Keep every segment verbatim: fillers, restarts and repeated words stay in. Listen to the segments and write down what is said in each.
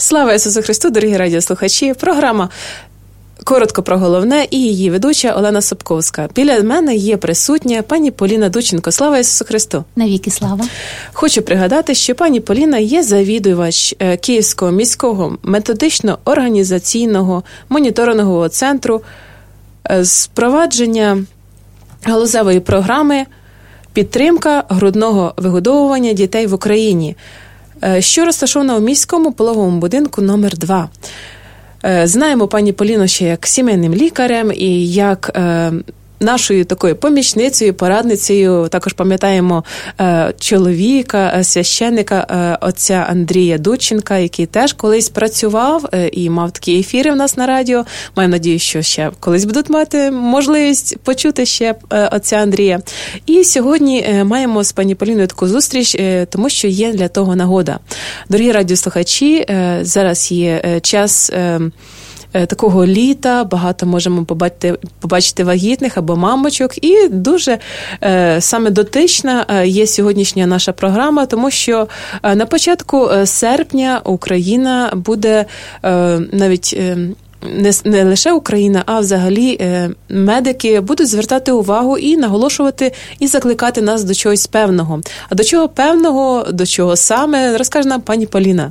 Слава Ісусу Христу, дорогі радіослухачі! Програма «Коротко про головне» і її ведуча Олена Собковська. Біля мене є присутня пані Поліна Дученко. Слава Ісусу Христу! Навіки слава! Хочу пригадати, що пані Поліна є завідувач Київського міського методично-організаційного моніторингового центру з провадження галузевої програми «Підтримка грудного вигодовування дітей в Україні», що розташована у міському пологовому будинку номер два. Знаємо пані Поліну ще як сімейним лікарем і як е, нашою такою помічницею, порадницею. Також пам'ятаємо е, чоловіка, е, священника е, отця Андрія Дученка, який теж колись працював е, і мав такі ефіри в нас на радіо. Маю надію, що ще колись будуть мати можливість почути ще е, отця Андрія. І сьогодні е, маємо з пані Поліною таку зустріч, е, тому що є для того нагода. Дорогі радіослухачі, е, зараз є е, час е, такого літа, багато можемо побачити, побачити вагітних або мамочок, і дуже е, саме дотична е, є сьогоднішня наша програма, тому що е, на початку серпня Україна буде е, навіть е, не, не лише Україна, а взагалі е, медики будуть звертати увагу і наголошувати, і закликати нас до чогось певного. А до чого певного, до чого саме, розкаже нам пані Поліна.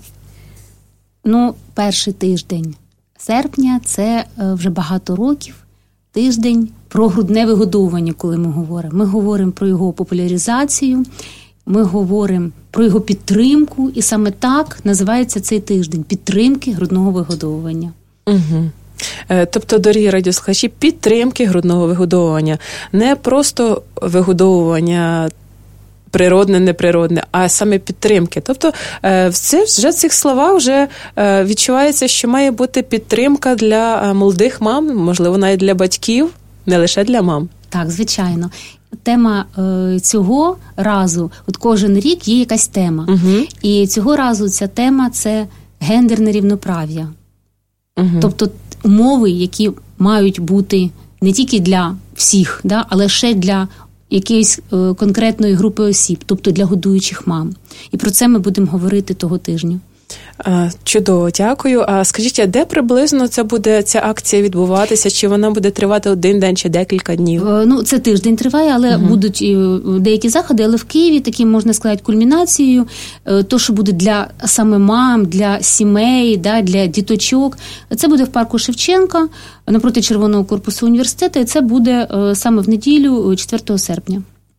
Ну, перший тиждень серпня – це вже багато років, тиждень про грудне вигодовування, коли ми говоримо. Ми говоримо про його популяризацію, ми говоримо про його підтримку, і саме так називається цей тиждень – підтримки грудного вигодовування. Угу. Тобто, дорогі радіослухачі, підтримки грудного вигодовування. Не просто вигодовування природне, неприродне, а саме підтримки. Тобто в це, вже в цих словах вже відчувається, що має бути підтримка для молодих мам, можливо, навіть для батьків, не лише для мам. Так, звичайно. Тема е, цього разу, от кожен рік є якась тема. Угу. І цього разу ця тема – це гендерне рівноправ'я. Угу. Тобто умови, які мають бути не тільки для всіх, да, але ще для якоїсь е, конкретної групи осіб, тобто для годуючих мам. І про це ми будемо говорити того тижня. Чудово, дякую. А скажіть, а де приблизно це буде ця акція відбуватися? Чи вона буде тривати один день чи декілька днів? Е, ну, це тиждень триває, але угу. будуть і деякі заходи, але в Києві таким, можна сказати, кульмінацією, е, то, що буде для саме мам, для сімей, да, для діточок. Це буде в парку Шевченка, напроти Червоного корпусу університету, і це буде е, саме в неділю, четвертого серпня.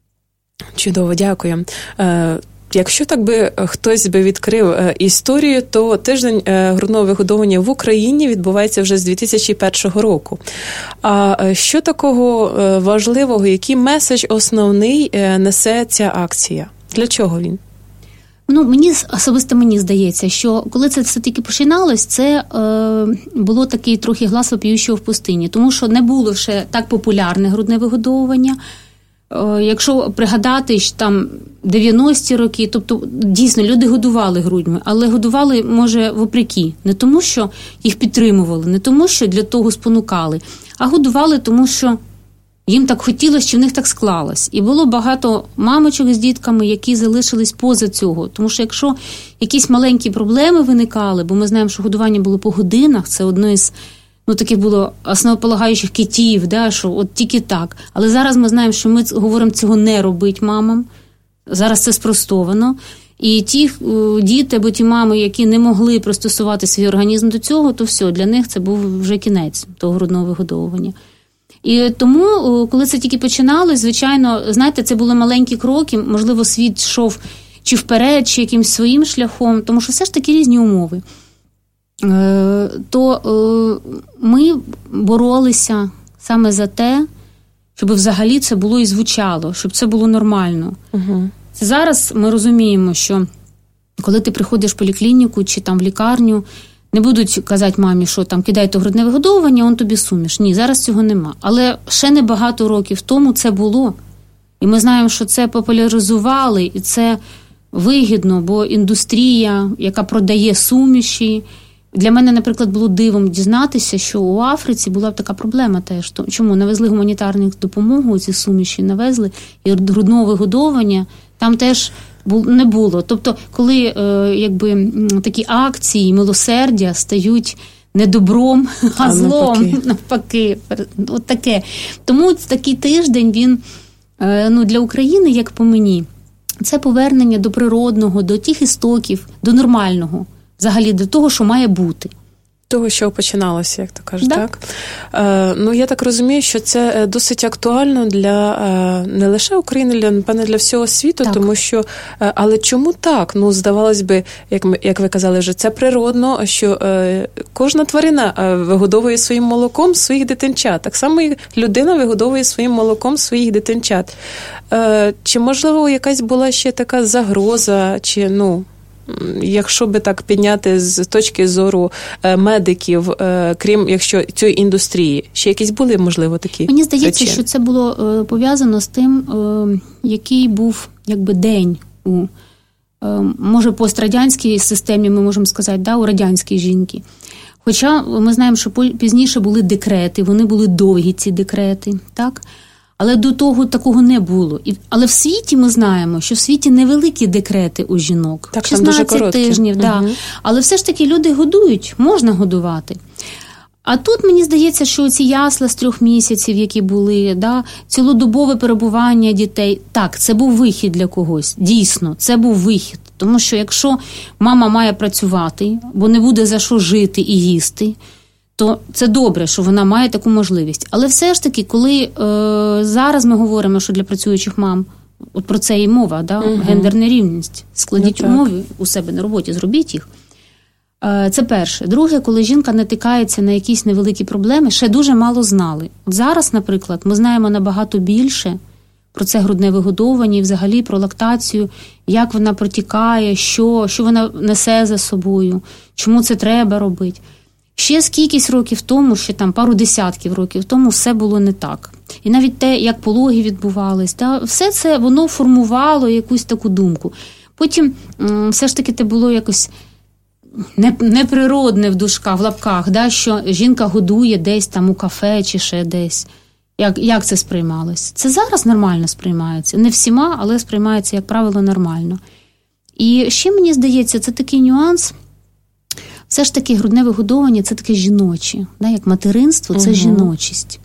Чудово, дякую. Е, Якщо так би хтось би відкрив історію, то тиждень грудного вигодовування в Україні відбувається вже з дві тисячі першого року. А що такого важливого, який меседж основний несе ця акція? Для чого він? Ну, мені, особисто мені здається, що коли це все тільки починалось, це е, було такий трохи глас вопіющого в пустині, тому що не було ще так популярне грудне вигодовування. Якщо пригадати, що там дев'яності роки, тобто дійсно люди годували грудьми, але годували, може, вопреки. Не тому, що їх підтримували, не тому, що для того спонукали, а годували, тому що їм так хотілося, чи в них так склалось. І було багато мамочок з дітками, які залишились поза цього. Тому що якщо якісь маленькі проблеми виникали, бо ми знаємо, що годування було по годинах, це одно із ну, таких було основополагаючих китів, да, що от тільки так. Але зараз ми знаємо, що ми говоримо цього не робить мамам. Зараз це спростовано. І ті о, діти або ті мами, які не могли пристосувати свій організм до цього, то все, для них це був вже кінець того грудного вигодовування. І тому, о, коли це тільки починалось, звичайно, знаєте, це були маленькі кроки, можливо, світ йшов чи вперед, чи якимось своїм шляхом, тому що все ж таки різні умови. То ми боролися саме за те, щоб взагалі це було і звучало, щоб це було нормально. Угу. Зараз ми розуміємо, що коли ти приходиш в поліклініку чи там в лікарню, не будуть казати мамі, що там кидай то грудне вигодовування, он тобі суміш. Ні, зараз цього нема. Але ще не багато років тому це було. І ми знаємо, що це популяризували, і це вигідно, бо індустрія, яка продає суміші. Для мене, наприклад, було дивом дізнатися, що у Африці була така проблема теж. Чому? Навезли гуманітарну допомогу, ці суміші навезли, і грудного вигодовування. Там теж Не було. Тобто, коли е, якби, такі акції, милосердя стають не добром, а, а злом, навпаки. навпаки. От таке. Тому такий тиждень, він е, ну, для України, як по мені, це повернення до природного, до тих істоків, до нормального, взагалі до того, що має бути. Того, що починалося, як то кажуть, да. так? Е, ну, я так розумію, що це досить актуально для е, не лише України, для, напевне, для всього світу, так. Тому що, е, але чому так? Ну, здавалось би, як, ми, як ви казали вже, це природно, що е, кожна тварина е, вигодовує своїм молоком своїх дитинчат. Так само і людина вигодовує своїм молоком своїх дитинчат. Е, чи, можливо, якась була ще така загроза, чи, ну... Якщо би так підняти з точки зору медиків, крім якщо цієї індустрії, ще якісь були, можливо, такі? Мені здається, причини? Що це було пов'язано з тим, який був якби день у, може, пострадянській системі, ми можемо сказати, да, у радянській жінки. Хоча ми знаємо, що пізніше були декрети, вони були довгі, ці декрети, так? Але до того такого не було. І, але в світі ми знаємо, що в світі невеликі декрети у жінок. Так, шістнадцять тижнів, да. Угу. Але все ж таки люди годують, можна годувати. А тут, мені здається, що ці ясла з трьох місяців, які були, да, цілодобове перебування дітей, так, це був вихід для когось. Дійсно, це був вихід. Тому що якщо мама має працювати, бо не буде за що жити і їсти, то це добре, що вона має таку можливість. Але все ж таки, коли е, зараз ми говоримо, що для працюючих мам, от про це і мова, да? Угу. Гендерна рівність, складіть ну, умови у себе на роботі, зробіть їх. Е, це перше. Друге, коли жінка натикається на якісь невеликі проблеми, ще дуже мало знали. От зараз, наприклад, ми знаємо набагато більше про це грудне вигодовування і взагалі про лактацію, як вона протікає, що, що вона несе за собою, чому це треба робити. Ще скількись років тому, ще там пару десятків років тому все було не так. І навіть те, як пологи відбувались, та, все це воно формувало якусь таку думку. Потім м, все ж таки це було якось не, неприродне в дужках, в лапках, да, що жінка годує десь там у кафе чи ще десь. Як, як це сприймалось? Це зараз нормально сприймається. Не всіма, але сприймається, як правило, нормально. І ще, мені здається, це такий нюанс. Все ж таки грудне вигодовування – це таке жіноче. Да? Як материнство – це угу. жіночість.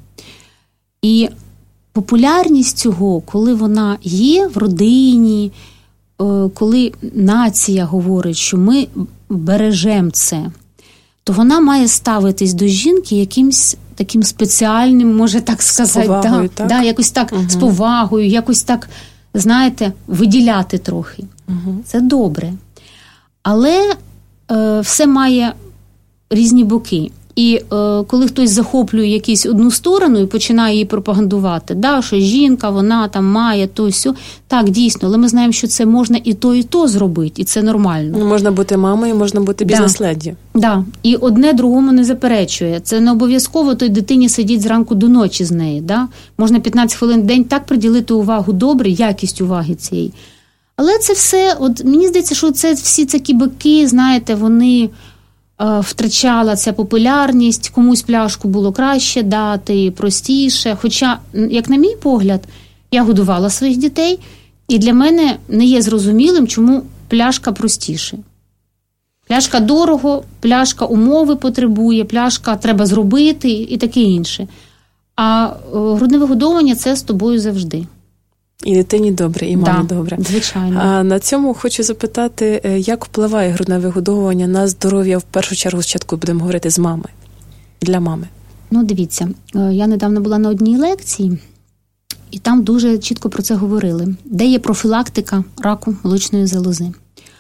І популярність цього, коли вона є в родині, коли нація говорить, що ми бережемо це, то вона має ставитись до жінки якимсь таким спеціальним, може так сказати, з повагою, да, так? Да, якось так угу. з повагою, якось так, знаєте, виділяти трохи. Угу. Це добре. Але е, все має різні боки. І е, коли хтось захоплює якусь одну сторону і починає її пропагандувати, да, що жінка, вона там має то сьо, так, дійсно, але ми знаємо, що це можна і то, і то зробити, і це нормально. Можна бути мамою, можна бути бізнес-леді. Да. Да. І одне другому не заперечує. Це не обов'язково той дитині сидіть зранку до ночі з нею. Да? Можна п'ятнадцять хвилин в день так приділити увагу добре, якість уваги цієї. Але це все, от мені здається, що це всі такі боки, знаєте, вони е, втрачала ця популярність, комусь пляшку було краще дати, простіше. Хоча, як на мій погляд, я годувала своїх дітей, і для мене не є зрозумілим, чому пляшка простіше. Пляшка дорого, пляшка умови потребує, пляшка треба зробити і таке інше. А е, грудне вигодовування – це з тобою завжди. І дитині добре, і мамі да, добре. Звичайно. А на цьому хочу запитати, як впливає грудне вигодовування на здоров'я, в першу чергу, спочатку будемо говорити з мами, для мами? Ну, дивіться, я недавно була на одній лекції, і там дуже чітко про це говорили. Де є профілактика раку молочної залози?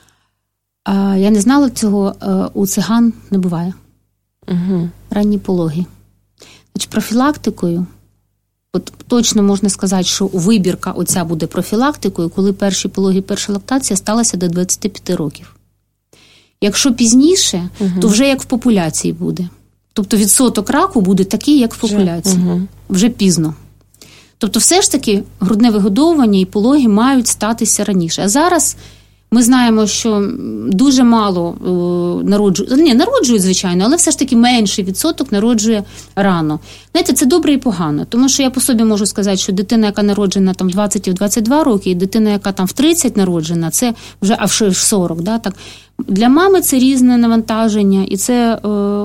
А, я не знала цього, у циган не буває. Угу. Ранні пологи. Значить, профілактикою, от точно можна сказати, що вибірка оця буде профілактикою, коли перші пологи, перша лактація сталася до двадцяти п'яти років. Якщо пізніше, угу. то вже як в популяції буде. Тобто відсоток раку буде такий, як в популяції. Вже, угу. вже пізно. Тобто все ж таки грудне вигодовування і пологи мають статися раніше. А зараз Ми знаємо, що дуже мало народжують, не народжують, звичайно, але все ж таки менший відсоток народжує рано. Знаєте, це добре і погано, тому що я по собі можу сказати, що дитина, яка народжена там в двадцять-двадцять два роки, і дитина, яка там в тридцять народжена, це вже а в сорок, да, так. Для мами це різне навантаження, і це,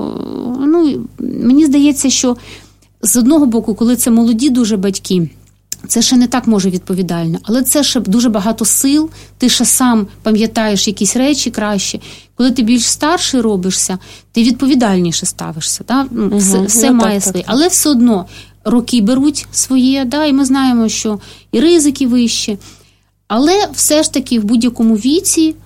ну, мені здається, що з одного боку, коли це молоді дуже батьки, це ще не так може відповідально, але це ще дуже багато сил, ти ще сам пам'ятаєш якісь речі краще. Коли ти більш старший робишся, ти відповідальніше ставишся, да? Угу. Все, все ну, має своє. Але все одно роки беруть своє, да? І ми знаємо, що і ризики вищі. Але все ж таки в будь-якому віці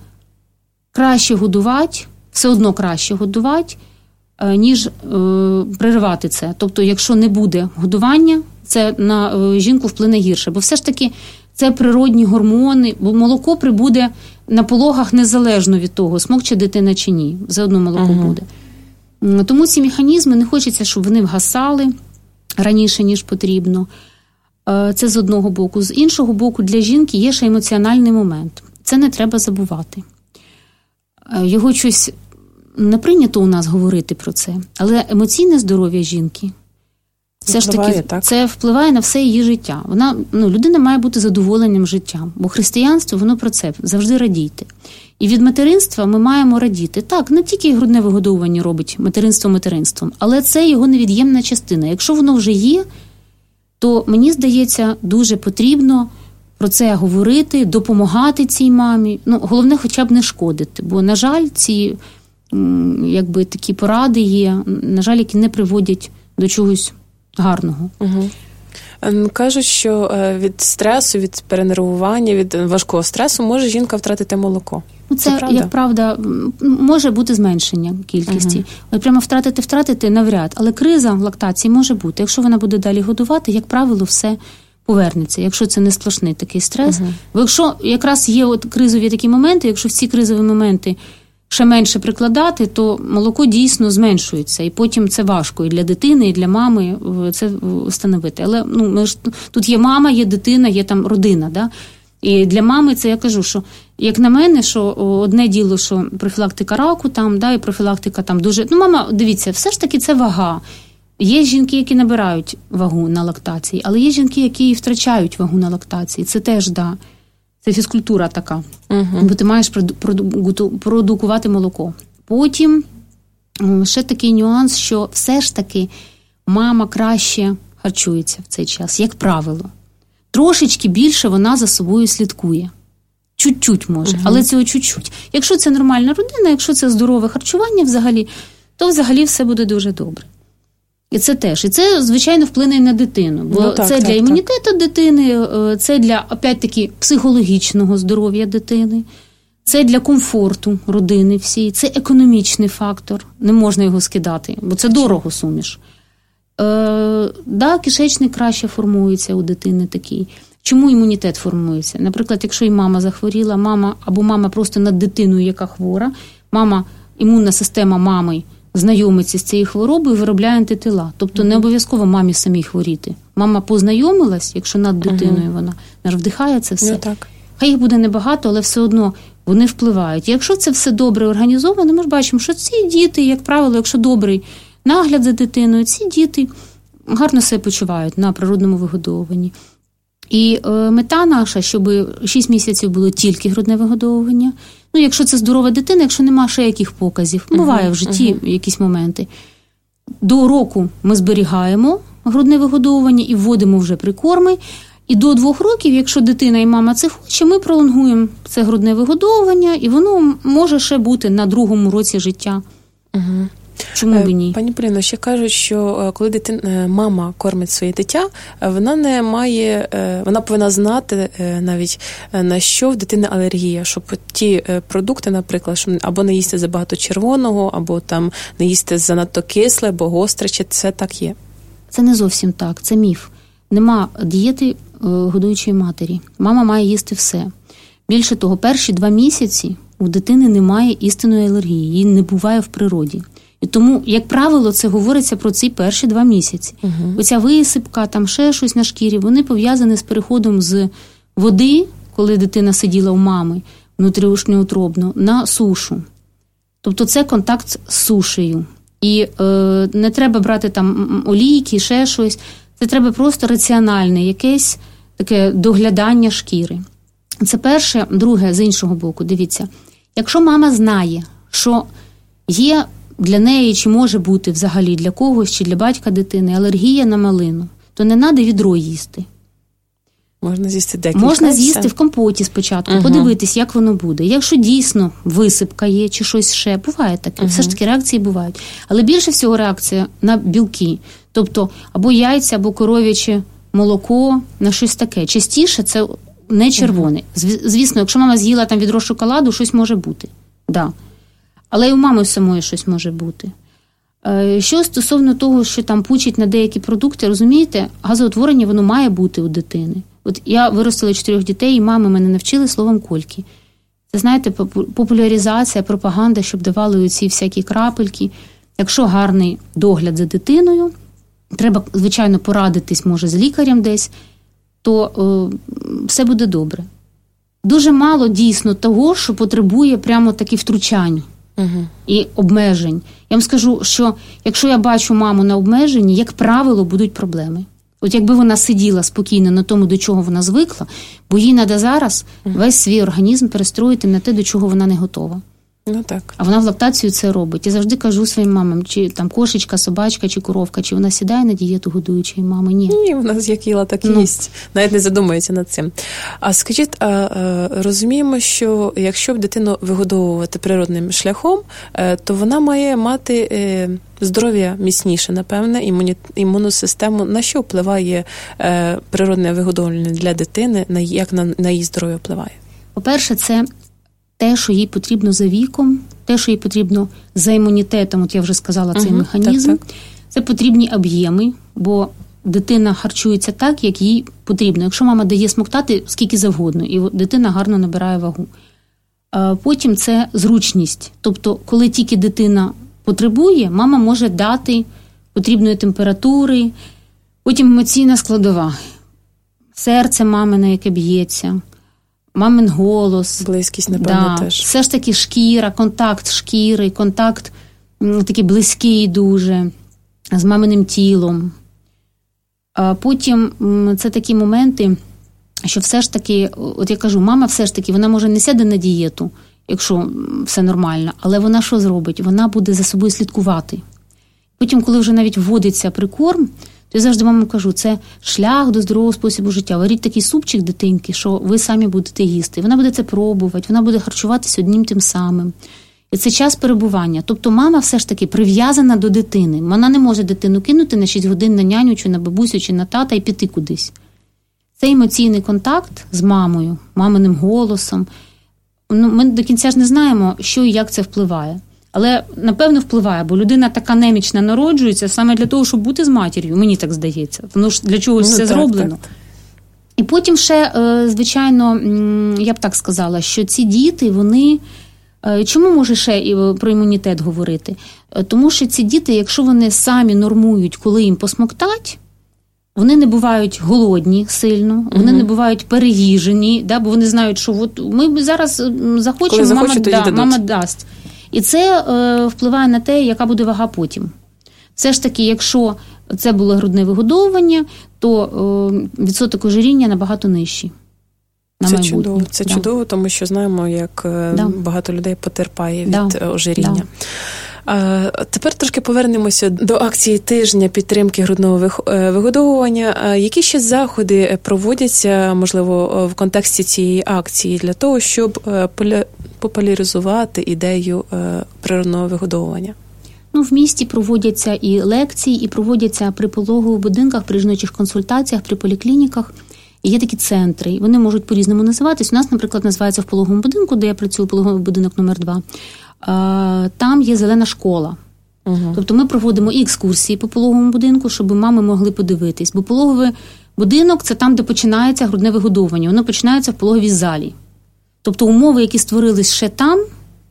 краще годувати, все одно краще годувати, ніж е, переривати це. Тобто, якщо не буде годування, це на е, жінку вплине гірше. Бо все ж таки це природні гормони, бо молоко прибуде на пологах незалежно від того, смокче дитина чи ні. Все одно молоко uh-huh. буде. Тому ці механізми не хочеться, щоб вони вгасали раніше, ніж потрібно. Е, це з одного боку. З іншого боку, для жінки є ще емоціональний момент. Це не треба забувати. Е, його щось не прийнято у нас говорити про це, але емоційне здоров'я жінки все ж таки так. Це впливає на все її життя. Вона, ну, людина має бути задоволенням життям, бо християнство, воно про це, завжди радійте. І від материнства ми маємо радіти. Так, не тільки грудне вигодовування робить материнство материнством, але це його невід'ємна частина. Якщо воно вже є, то, мені здається, дуже потрібно про це говорити, допомагати цій мамі. Ну, головне, хоча б не шкодити, бо, на жаль, ці якби такі поради є, на жаль, які не приводять до чогось гарного. Угу. Кажуть, що від стресу, від перенервування, від важкого стресу може жінка втратити молоко. Це, це правда? Як правда, може бути зменшення кількості. Угу. Але прямо втратити-втратити навряд. Але криза лактації може бути. Якщо вона буде далі годувати, як правило, все повернеться, якщо це не сплошний такий стрес. Угу. Бо якщо якраз є от кризові такі моменти, якщо в ці кризові моменти ще менше прикладати, то молоко дійсно зменшується. І потім це важко і для дитини, і для мами це встановити. Але ну, ми ж, тут є мама, є дитина, є там родина. Да? І для мами це я кажу, що як на мене, що одне діло, що профілактика раку там, да, і профілактика там дуже... Ну, мама, дивіться, все ж таки це вага. Є жінки, які набирають вагу на лактації, але є жінки, які втрачають вагу на лактації. Це теж, да. Це фізкультура така, угу. Бо ти маєш продукувати молоко. Потім ще такий нюанс, що все ж таки мама краще харчується в цей час, як правило. Трошечки більше вона за собою слідкує. Чуть-чуть може, угу. Але цього чуть-чуть. Якщо це нормальна родина, якщо це здорове харчування взагалі, то взагалі все буде дуже добре. І це теж. І це, звичайно, вплине і на дитину. Бо ну, так, це так, для імунітету так. дитини, це для, опять-таки, психологічного здоров'я дитини, це для комфорту родини всій, це економічний фактор. Не можна його скидати, бо це дорого суміш. Е, да, кишечник краще формується у дитини такий. Чому імунітет формується? Наприклад, якщо і мама захворіла, мама або мама просто над дитиною, яка хвора, мама, імунна система мами знайомиться з цією хворобою, виробляє антитила. Тобто не обов'язково мамі самій хворіти. Мама познайомилась, якщо над дитиною uh-huh. вона, вона вдихає це все. Ну, так. Хай їх буде небагато, але все одно вони впливають. І якщо це все добре організовано, ми ж бачимо, що ці діти, як правило, якщо добрий нагляд за дитиною, ці діти гарно себе почувають на природному вигодовуванні. І е, мета наша, щоб шість місяців було тільки грудне вигодовування. Ну, якщо це здорова дитина, якщо нема ще яких показів, буває uh-huh, в житті uh-huh. якісь моменти. До року ми зберігаємо грудне вигодовування і вводимо вже прикорми. І до двох років, якщо дитина і мама це хоче, ми пролонгуємо це грудне вигодовування, і воно може ще бути на другому році життя. Uh-huh. Чому б ні? Пані Поліно, ще кажуть, що коли дитина, мама кормить своє дитя, вона не має, вона повинна знати навіть, на що в дитини алергія, щоб ті продукти, наприклад, щоб або не їсти забагато червоного, або там не їсти занадто кисле, або гостре, чи це так є? Це не зовсім так, це міф. Нема дієти годуючої матері. Мама має їсти все. Більше того, перші два місяці у дитини немає істинної алергії, її не буває в природі. І тому, як правило, це говориться про ці перші два місяці. Uh-huh. Оця висипка, там ще щось на шкірі, вони пов'язані з переходом з води, коли дитина сиділа у мами, внутрішньоутробну на сушу. Тобто це контакт з сушею. І е, не треба брати там олійки, ще щось. Це треба просто раціональне якесь таке доглядання шкіри. Це перше. Друге, з іншого боку, дивіться. Якщо мама знає, що є для неї, чи може бути взагалі для когось, чи для батька дитини, алергія на малину, то не треба відро їсти. Можна з'їсти декілька. Можна з'їсти в компоті спочатку, угу. подивитись, як воно буде. Якщо дійсно висипка є чи щось ще, буває таке, угу. все ж таки реакції бувають. Але більше всього реакція на білки. Тобто або яйця, або коров'яче молоко, на щось таке. Частіше це не червоне. Угу. Звісно, якщо мама з'їла там відро шоколаду, щось може бути. Да. Але і у мами самої щось може бути. Що стосовно того, що там пучить на деякі продукти, розумієте, газоутворення воно має бути у дитини. От я виростила чотирьох дітей, і мами мене навчили словом кольки. Це, знаєте, популяризація, пропаганда, щоб давали оці всякі крапельки. Якщо гарний догляд за дитиною, треба, звичайно, порадитись, може, з лікарем десь, то о, все буде добре. Дуже мало дійсно того, що потребує прямо такі втручань угу. і обмежень. Я вам скажу, що якщо я бачу маму на обмеженні, як правило, будуть проблеми. От якби вона сиділа спокійно на тому, до чого вона звикла, бо їй треба зараз весь свій організм перестроїти на те, до чого вона не готова. Ну так. А вона в лактацію це робить. Я завжди кажу своїм мамам, чи там кошечка, собачка, чи коровка, чи вона сідає на дієту годуючої мами? Ні. Ні, вона як їла, так і ну. їсть. Навіть не задумується над цим. А скажіть, а, а, розуміємо, що якщо б дитину вигодовувати природним шляхом, то вона має мати е, здоров'я міцніше, напевне, імуні, імунну систему. На що впливає е, природне вигодовлення для дитини, на, як на, на її здоров'я впливає? По-перше, це те, що їй потрібно за віком, те, що їй потрібно за імунітетом, от я вже сказала, цей угу, механізм. Так, так. Це потрібні об'єми, бо дитина харчується так, як їй потрібно. Якщо мама дає смоктати скільки завгодно, і дитина гарно набирає вагу. А потім це зручність. Тобто, коли тільки дитина потребує, мама може дати потрібної температури, потім емоційна складова. Серце мамине, яке б'ється, мамин голос. Близькість, напевно, да. теж. Все ж таки шкіра, контакт шкіри, контакт м, такий близький дуже з маминим тілом. А потім м, це такі моменти, що все ж таки, от я кажу, мама все ж таки, вона може не сяде на дієту, якщо все нормально, але вона що зробить? Вона буде за собою слідкувати. Потім, коли вже навіть вводиться прикорм, то я завжди мамам кажу, це шлях до здорового способу життя. Варіть такий супчик дитинки, що ви самі будете їсти. Вона буде це пробувати, вона буде харчуватися одним тим самим. І це час перебування. Тобто мама все ж таки прив'язана до дитини. Вона не може дитину кинути на шість годин на няню, чи на бабусю, чи на тата і піти кудись. Це емоційний контакт з мамою, маминим голосом. Ну, ми до кінця ж не знаємо, що і як це впливає. Але, напевно, впливає, бо людина така немічна народжується саме для того, щоб бути з матір'ю, мені так здається. Воно ж для чогось ну, все так, зроблено. Так. І потім ще, звичайно, я б так сказала, що ці діти, вони... Чому може ще і про імунітет говорити? Тому що ці діти, якщо вони самі нормують, коли їм посмоктать, вони не бувають голодні сильно, вони угу. не бувають переїжені, да, бо вони знають, що от ми зараз захочемо, мама, да, мама дасть. І це е, впливає на те, яка буде вага потім. Все ж таки, якщо це було грудне вигодовування, то е, відсоток ожиріння набагато нижчий. На це майбутнє. чудово, це да. чудово, тому що знаємо, як да. багато людей потерпає від да. ожиріння. Да. А тепер трошки повернемося до акції тижня підтримки грудного вигодовування. Які ще заходи проводяться, можливо, в контексті цієї акції для того, щоб популяризувати ідею природного вигодовування? Ну, в місті проводяться і лекції, і проводяться при пологових будинках, при жіночих консультаціях, при поліклініках. І є такі центри, вони можуть по-різному називатись. У нас, наприклад, називається в пологовому будинку, де я працюю, пологовий будинок номер два. Там є зелена школа. Угу. Тобто ми проводимо і екскурсії по пологовому будинку, щоб мами могли подивитись. Бо пологовий будинок – це там, де починається грудне вигодовування. Воно починається в пологовій залі. Тобто умови, які створились ще там,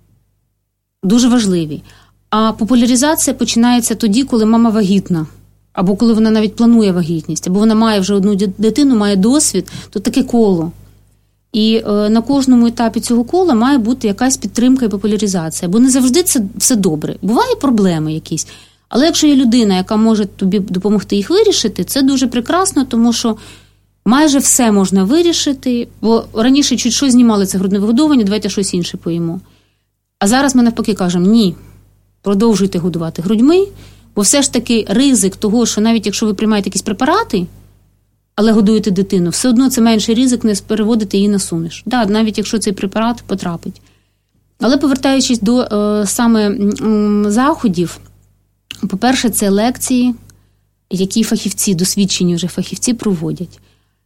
дуже важливі. А популяризація починається тоді, коли мама вагітна. Або коли вона навіть планує вагітність, або вона має вже одну дитину, має досвід, то таке коло. І е, на кожному етапі цього кола має бути якась підтримка і популяризація, бо не завжди це все добре. Бувають проблеми якісь, але якщо є людина, яка може тобі допомогти їх вирішити, це дуже прекрасно, тому що майже все можна вирішити, бо раніше чуть щось знімали це грудне вигодовування, давайте щось інше поїмо. А зараз ми навпаки кажемо, ні, продовжуйте годувати грудьми, бо все ж таки ризик того, що навіть якщо ви приймаєте якісь препарати, але годуєте дитину, все одно це менший ризик не переводити її на суміш. Да, навіть якщо цей препарат потрапить. Але повертаючись до е, саме м, заходів, по-перше, це лекції, які фахівці, досвідчені вже фахівці проводять.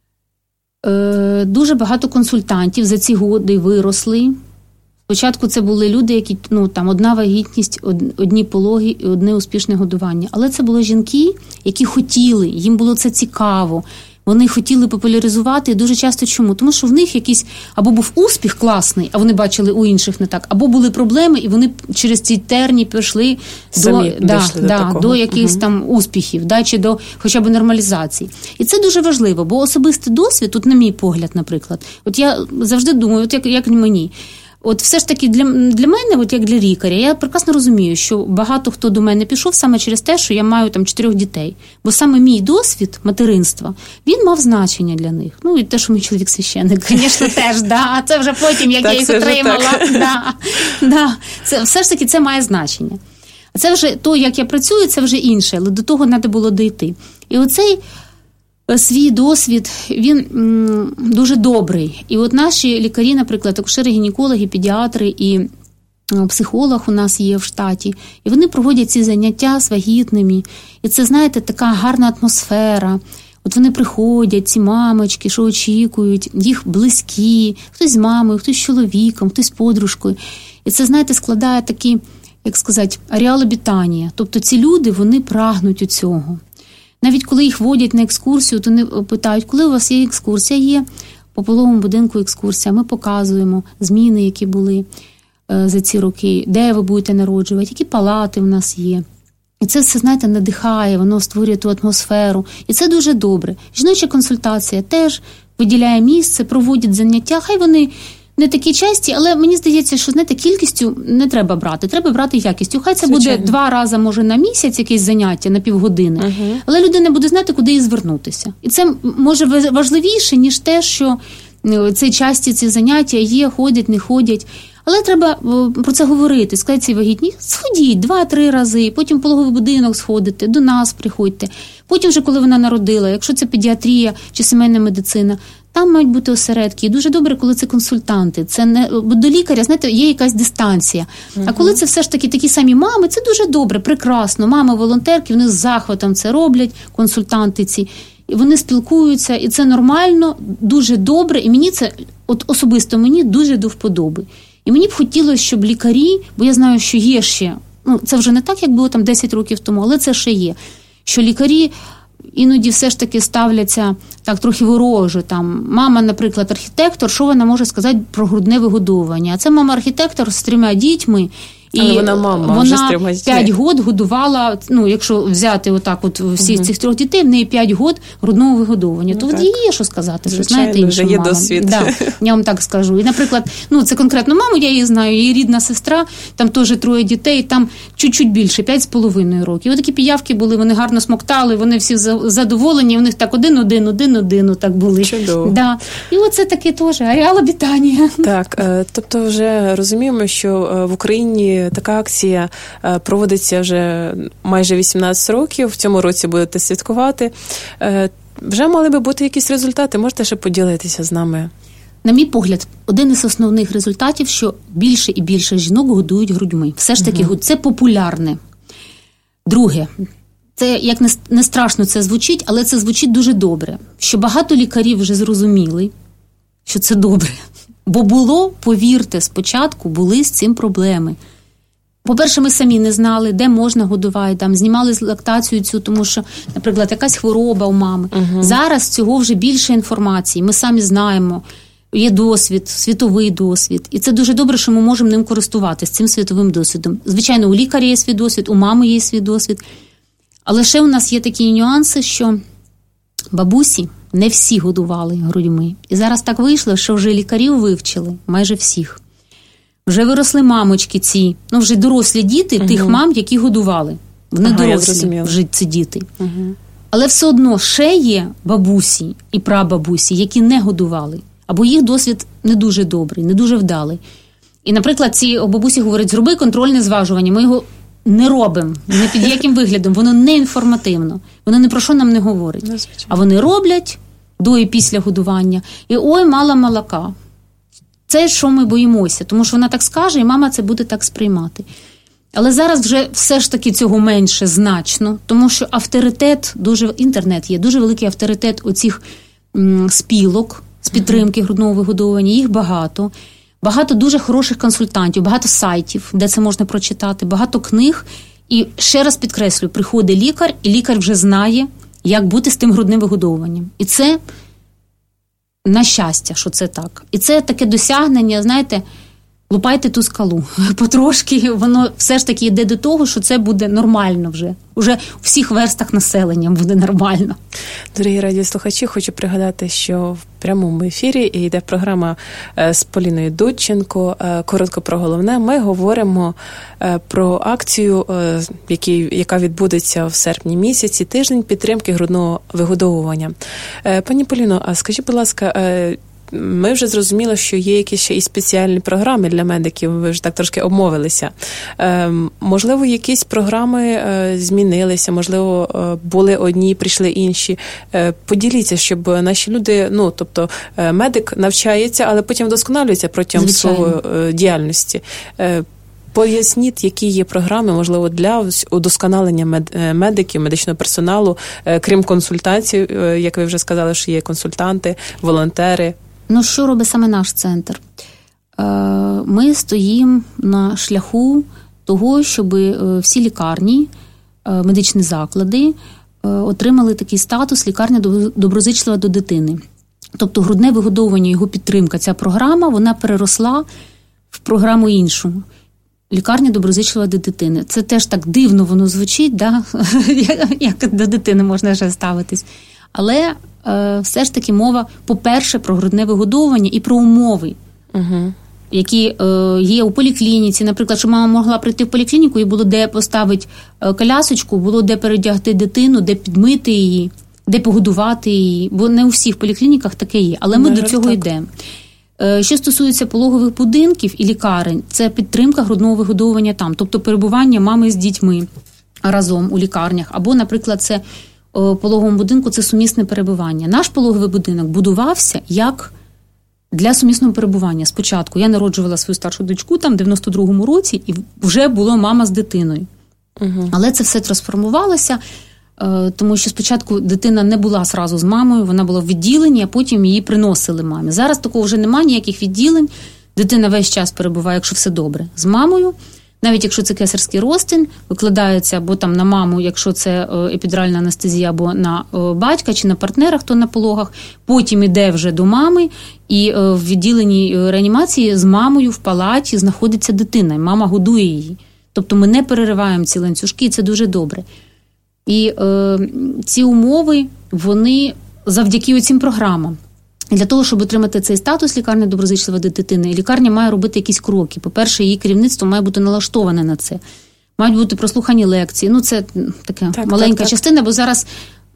Е, дуже багато консультантів за ці годи виросли. Спочатку це були люди, які, ну, там, одна вагітність, одні пологи і одне успішне годування. Але це були жінки, які хотіли, їм було це цікаво. Вони хотіли популяризувати, і дуже часто чому? Тому що в них якийсь, або був успіх класний, а вони бачили у інших не так, або були проблеми, і вони через ці терні пішли Самі до, да, до, да, до якихось угу. там успіхів, да, чи до хоча б нормалізації. І це дуже важливо, бо особистий досвід, тут на мій погляд, наприклад, от я завжди думаю, от як, як мені, от все ж таки для, для мене, от як для лікаря, я прекрасно розумію, що багато хто до мене пішов саме через те, що я маю там чотирьох дітей. Бо саме мій досвід материнства, він мав значення для них. Ну, і те, що мій чоловік священник, звісно, теж, да. Це вже потім, як я їх отримала. Да, да. Це, все ж таки, це має значення. А це вже, то, як я працюю, це вже інше, але до того треба було дійти. І оцей свій досвід, він м, дуже добрий. І от наші лікарі, наприклад, акушери, гінекологи, педіатри і психолог у нас є в штаті, і вони проводять ці заняття з вагітними. І це, знаєте, така гарна атмосфера. От вони приходять, ці мамочки, що очікують, їх близькі, хтось з мамою, хтось з чоловіком, хтось з подружкою. І це, знаєте, складає такі, як сказати, ареал обітання. Тобто ці люди, вони прагнуть у цього. Навіть коли їх водять на екскурсію, то вони питають, коли у вас є екскурсія, є по пологовому будинку екскурсія, ми показуємо зміни, які були е, за ці роки, де ви будете народжувати, які палати в нас є. І це все, знаєте, надихає, воно створює ту атмосферу. І це дуже добре. Жіноча консультація теж виділяє місце, проводять заняття, хай вони не такі часті, але мені здається, що, знаєте, кількістю не треба брати, треба брати якістю. Хай це Звичайно. буде два рази, може, на місяць якесь заняття, на півгодини, uh-huh. але людина буде знати, куди їй звернутися. І це, може, важливіше, ніж те, що це часті ці заняття є, ходять, не ходять. Але треба про це говорити, сказати цій вагітній, сходіть два-три рази, потім в пологовий будинок сходите, до нас приходьте. Потім вже, коли вона народила, якщо це педіатрія чи сімейна медицина, там мають бути осередки. І дуже добре, коли це консультанти. Це не, бо до лікаря, знаєте, є якась дистанція. Uh-huh. А коли це все ж таки такі самі мами, це дуже добре, прекрасно. Мами-волонтерки, вони з захватом це роблять, консультанти ці. І вони спілкуються, і це нормально, дуже добре. І мені це, от особисто мені, дуже до вподоби. І мені б хотілося, щоб лікарі, бо я знаю, що є ще, ну це вже не так, як було там десять років тому, але це ще є, що лікарі іноді все ж таки ставляться так трохи вороже. Там мама, наприклад, архітектор, що вона може сказати про грудне вигодовування? А це мама-архітектор з трьома дітьми. І але вона мама, вона п'ять років годувала, ну, якщо взяти отак от всіх угу. цих трьох дітей, в неї п'ять років грудного вигодовування. Ну, то їй є що сказати, що знаєте іншим є мамам. Досвід. Да, я вам так скажу. І, наприклад, ну, це конкретно маму, я її знаю, її рідна сестра, там теж троє дітей, там чуть-чуть більше, п'ять з половиною років. І отакі піявки були, вони гарно смоктали, вони всі задоволені, у них так один-один, один-один так були. Чудово. Да. І оце таке теж ареал обітання. Так, тобто вже розуміємо, що в Україні така акція проводиться вже майже вісімнадцять років, в цьому році будете святкувати. Вже мали би бути якісь результати, можете ще поділитися з нами? На мій погляд, один із основних результатів, що більше і більше жінок годують грудьми. Все ж таки, угу. це популярне. Друге, це, як не страшно це звучить, але це звучить дуже добре, що багато лікарів вже зрозуміли, що це добре. Бо було, повірте, спочатку були з цим проблеми. По-перше, ми самі не знали, де можна годувати, там знімали лактацію цю, тому що, наприклад, якась хвороба у мами. Угу. Зараз цього вже більше інформації, ми самі знаємо, є досвід, світовий досвід. І це дуже добре, що ми можемо ним користуватися, цим світовим досвідом. Звичайно, у лікаря є свій досвід, у мами є свій досвід. Але ще у нас є такі нюанси, що бабусі Не всі годували грудьми. І зараз так вийшло, що вже лікарів вивчили, майже всіх. Вже виросли мамочки ці, ну вже дорослі діти угу. тих мам, які годували. Вони ага, дорослі вже ці діти. Угу. Але все одно ще є бабусі і прабабусі, які не годували. Або їх досвід не дуже добрий, не дуже вдалий. І, наприклад, ці бабусі говорять, зроби контрольне зважування. Ми його не робимо, не під яким виглядом. Воно не інформативно. Воно ні про що нам не говорить. Ну, а вони роблять до і після годування. І ой, мало молока. Це, що ми боїмося. Тому що вона так скаже, і мама це буде так сприймати. Але зараз вже все ж таки цього менше значно. Тому що авторитет, дуже інтернет є, дуже великий авторитет оцих м, спілок з підтримки грудного вигодовування. Їх багато. Багато дуже хороших консультантів, багато сайтів, де це можна прочитати, багато книг. І ще раз підкреслю, приходить лікар, і лікар вже знає, як бути з тим грудним вигодовуванням. І це на щастя, що це так. І це таке досягнення, знаєте, лупайте ту скалу. Потрошки воно все ж таки йде до того, що це буде нормально вже. Уже у всіх верстах населення буде нормально. Дорогі радіослухачі, хочу пригадати, що в прямому ефірі йде програма з Поліною Дудченко. Коротко про головне. Ми говоримо про акцію, яка відбудеться в серпні місяці, тиждень підтримки грудного вигодовування. Пані Поліно, а скажіть, будь ласка, ми вже зрозуміли, що є якісь ще і спеціальні програми для медиків, ви вже так трошки обмовилися. Е, можливо, якісь програми е, змінилися, можливо, е, були одні, прийшли інші. Е, поділіться, щоб наші люди, ну, тобто е, медик навчається, але потім вдосконалюється протягом своєї е, діяльності. Е, Поясніть, які є програми, можливо, для удосконалення мед, медиків, медичного персоналу, е, крім консультацій, е, як ви вже сказали, що є консультанти, волонтери. Ну, що робить саме наш центр? Ми стоїмо на шляху того, щоб всі лікарні, медичні заклади отримали такий статус лікарня доброзичлива до дитини. Тобто грудне вигодовування, його підтримка, ця програма, вона переросла в програму іншу. Лікарня доброзичлива до дитини. Це теж так дивно воно звучить, да? Як до дитини можна вже ставитись. Але е, все ж таки мова, по-перше, про грудне вигодовування і про умови, угу. які е, є у поліклініці. Наприклад, що мама могла прийти в поліклініку і було де поставити колясочку, було де передягти дитину, де підмити її, де погодувати її. Бо не у всіх поліклініках таке є. Але ми не до цього так. йдемо. Е, що стосується пологових будинків і лікарень, це підтримка грудного вигодовування там. Тобто перебування мами з дітьми разом у лікарнях. Або, наприклад, це пологовому будинку це сумісне перебування. Наш пологовий будинок будувався як для сумісного перебування. Спочатку я народжувала свою старшу дочку там в дев'яносто другому році, і вже була мама з дитиною. Угу. Але це все трансформувалося, тому що спочатку дитина не була зразу з мамою, вона була в відділенні, а потім її приносили мамі. Зараз такого вже немає, ніяких відділень. Дитина весь час перебуває, якщо все добре, з мамою. Навіть якщо це кесарський розтин, викладається або там на маму, якщо це епідуральна анестезія, або на батька чи на партнера, хто на пологах. Потім іде вже до мами, і в відділенні реанімації з мамою в палаті знаходиться дитина, і мама годує її. Тобто ми не перериваємо ці ланцюжки, і це дуже добре. І е, ці умови, вони завдяки оцим програмам. Для того, щоб отримати цей статус лікарня доброзичлива до дитини, лікарня має робити якісь кроки. По-перше, її керівництво має бути налаштоване на це. Мають бути прослухані лекції. Ну, це така так, маленька так, частина, так. Бо зараз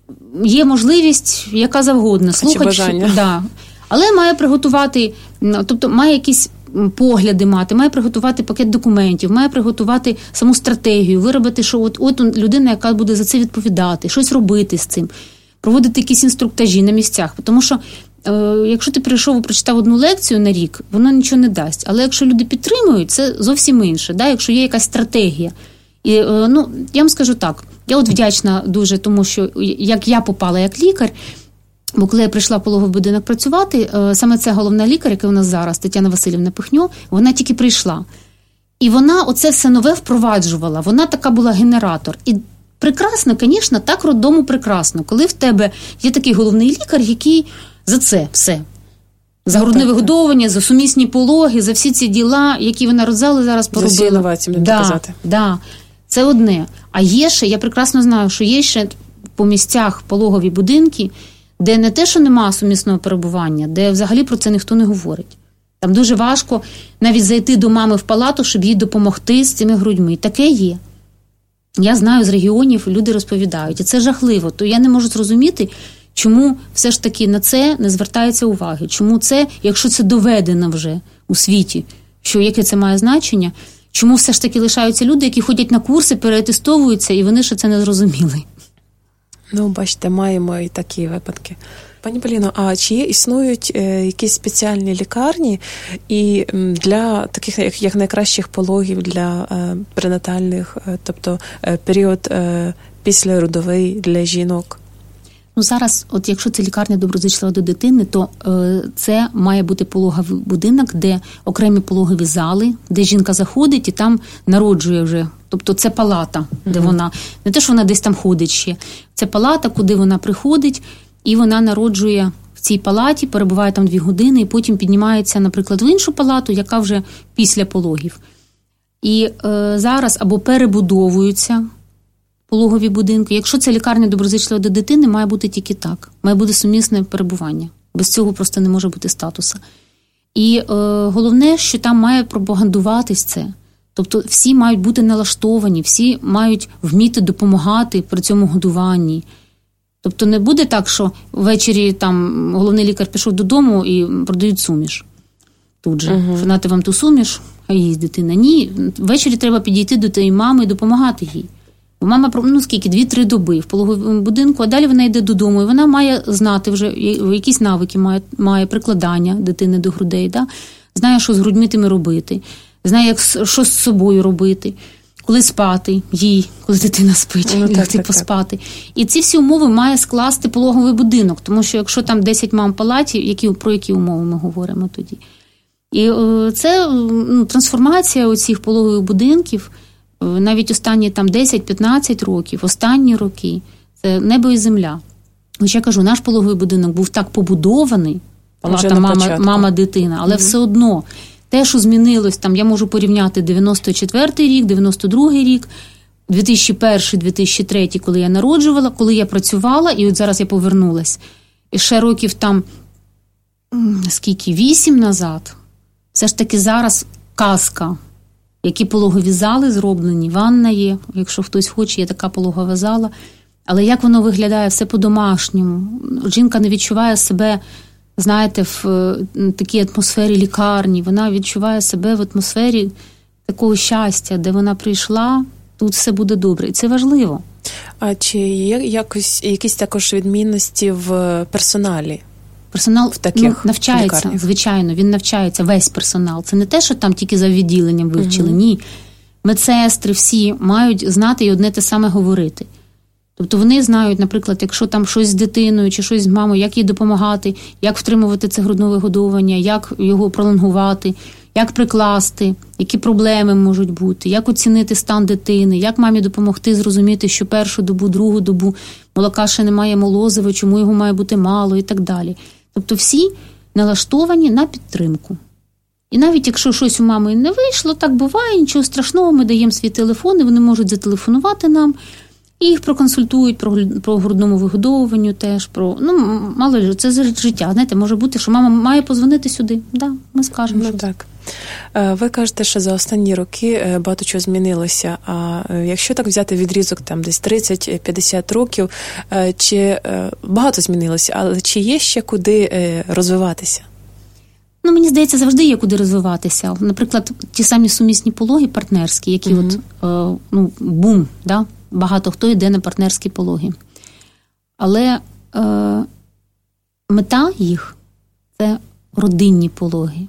є можливість, яка завгодно, слухати. Да. Але має приготувати, тобто має якісь погляди мати, має приготувати пакет документів, має приготувати саму стратегію, виробити, що от, от людина, яка буде за це відповідати, щось робити з цим, проводити якісь інструктажі на місцях. Тому що якщо ти прийшов і прочитав одну лекцію на рік, воно нічого не дасть. Але якщо люди підтримують, це зовсім інше. Да? Якщо є якась стратегія. І, ну, я вам скажу так, я от вдячна дуже тому, що як я попала як лікар, бо коли я прийшла в пологовий будинок працювати, саме ця головна лікар, яка у нас зараз, Тетяна Васильівна Пихньо, вона тільки прийшла. І вона оце все нове впроваджувала. Вона така була генератор. І прекрасно, звісно, так роддому прекрасно. Коли в тебе є такий головний лікар, який за це все. За грудне вигодовування, за сумісні пологи, за всі ці діла, які ви народзали зараз поробили. За всі інновації, будемо да, казати. Да. Це одне. А є ще, я прекрасно знаю, що є ще по місцях пологові будинки, де не те, що нема сумісного перебування, де взагалі про це ніхто не говорить. Там дуже важко навіть зайти до мами в палату, щоб їй допомогти з цими грудьми. Таке є. Я знаю з регіонів, люди розповідають. І це жахливо. То я не можу зрозуміти, чому все ж таки на це не звертається уваги. Чому це, якщо це доведено вже у світі, що яке це має значення, чому все ж таки лишаються люди, які ходять на курси, переатестовуються, і вони ще це не зрозуміли. Ну, бачите, маємо і такі випадки. Пані Поліно, а чи є, існують е, якісь спеціальні лікарні і для таких як, як найкращих пологів, для е, пренатальних, е, тобто е, період е, післяродовий для жінок? Ну, зараз, от якщо це лікарня доброзичлива до дитини, то е, це має бути пологовий будинок, де окремі пологові зали, де жінка заходить і там народжує вже. Тобто це палата, де mm-hmm. вона, не те, що вона десь там ходить ще. Це палата, куди вона приходить, і вона народжує в цій палаті, перебуває там дві години, і потім піднімається, наприклад, в іншу палату, яка вже після пологів. І е, зараз або перебудовуються пологові будинки. Якщо це лікарня доброзичлива до дитини, має бути тільки так. Має бути сумісне перебування. Без цього просто не може бути статусу. І е, головне, що там має пропагандуватись це. Тобто всі мають бути налаштовані, всі мають вміти допомагати при цьому годуванні. Тобто не буде так, що ввечері там головний лікар пішов додому і продають суміш. Тут же. Uh-huh. Нати вам ту суміш, а їсть дитина. Ні, ввечері треба підійти до тієї мами і допомагати їй. Бо мама, ну скільки, дві-три доби в пологовому будинку, а далі вона йде додому, і вона має знати вже, якісь навики має, має прикладання дитини до грудей, да? Знає, що з грудьми тими робити, знає, як, що з собою робити, коли спати їй, коли дитина спить, ну, як так, поспати. Так. І ці всі умови має скласти пологовий будинок, тому що якщо там десять мам в палаті, які, про які умови ми говоримо тоді? І це ну, трансформація оцих пологових будинків, навіть останні там десять-п'ятнадцять років, останні роки, це небо і земля. Ось я кажу, наш пологовий будинок був так побудований, палата мама, мама, дитина, але mm-hmm. все одно те, що змінилось, там я можу порівняти дев'яносто четвертий рік, дев'яносто другий рік, дві тисячі перший - дві тисячі третій, коли я народжувала, коли я працювала, і от зараз я повернулась. І ще років там, скільки, вісім назад, все ж таки зараз казка. Які пологові зали зроблені, ванна є, якщо хтось хоче, є така пологова зала. Але як воно виглядає, все по-домашньому. Жінка не відчуває себе, знаєте, в такій атмосфері лікарні. Вона відчуває себе в атмосфері такого щастя, де вона прийшла, тут все буде добре. І це важливо. А чи є якось, якісь також відмінності в персоналі? Персонал в таких ну, навчається, лікарнях. Звичайно, він навчається, весь персонал. Це не те, що там тільки за відділенням вивчили, угу. ні. Медсестри всі мають знати і одне те саме говорити. Тобто вони знають, наприклад, якщо там щось з дитиною чи щось з мамою, як їй допомагати, як втримувати це грудне вигодовування, як його пролонгувати, як прикласти, які проблеми можуть бути, як оцінити стан дитини, як мамі допомогти зрозуміти, що першу добу, другу добу молока ще немає молозива, чому його має бути мало і так далі. Тобто всі налаштовані на підтримку. І навіть якщо щось у мами не вийшло, так буває, нічого страшного, ми даємо свій телефон, і вони можуть зателефонувати нам, і їх проконсультують про, про грудному вигодовуванню теж, про, ну, мало ли, це життя, знаєте, може бути, що мама має позвонити сюди, да, ми скажемо. Ну, так. Ви кажете, що за останні роки багато чого змінилося, а якщо так взяти відрізок там десь тридцять-п'ятдесят років, чи багато змінилося, але чи є ще куди розвиватися? Ну, мені здається, завжди є куди розвиватися. Наприклад, ті самі сумісні пологи партнерські, які угу. от, ну, бум, да? Багато хто йде на партнерські пологи. Але е, мета їх – це родинні пологи.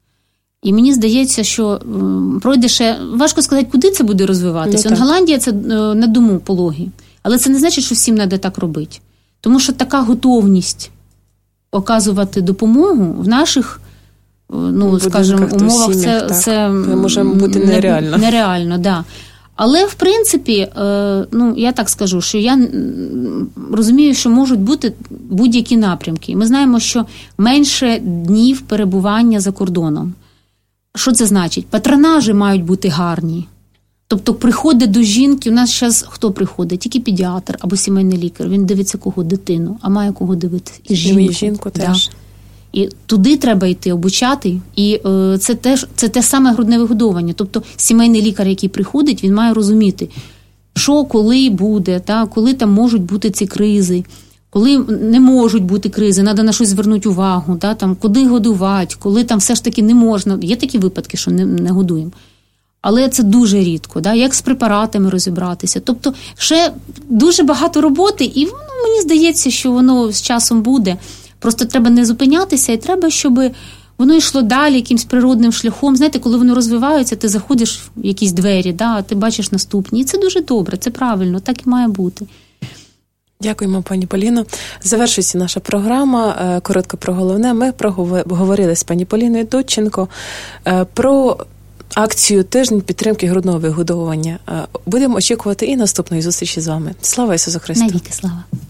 І мені здається, що е, пройде ще, важко сказати, куди це буде розвиватися. Ну, Голландія – це е, на дому пологи. Але це не значить, що всім треба так робити. Тому що така готовність оказувати допомогу в наших, е, ну, скажімо, умовах, це, це, це може бути нереально. Нереально, да. Але, в принципі, ну, я так скажу, що я розумію, що можуть бути будь-які напрямки. Ми знаємо, що менше днів перебування за кордоном. Що це значить? Патронажі мають бути гарні. Тобто приходить до жінки, у нас зараз хто приходить? Тільки педіатр або сімейний лікар. Він дивиться кого? Дитину, а має кого дивитися? І жінку. І жінку теж. Да. І туди треба йти, обучати. І е, це, теж, це те саме грудне вигодовування. Тобто сімейний лікар, який приходить, він має розуміти, що коли буде, та, коли там можуть бути ці кризи, коли не можуть бути кризи, треба на щось звернути увагу, та, там, куди годувати, коли там все ж таки не можна. Є такі випадки, що не, не годуємо. Але це дуже рідко, да? Як з препаратами розібратися. Тобто ще дуже багато роботи, і ну, мені здається, що воно з часом буде. Просто треба не зупинятися, і треба, щоб воно йшло далі якимсь природним шляхом. Знаєте, коли воно розвивається, ти заходиш в якісь двері, да, а ти бачиш наступні. І це дуже добре, це правильно, так і має бути. Дякуємо, пані Поліно. Завершується наша програма. Коротко про головне. Ми проговорили з пані Поліною Дудченко про акцію «Тиждень підтримки грудного вигодовування». Будемо очікувати і наступної зустрічі з вами. Слава Ісусу Христу! Навіки слава!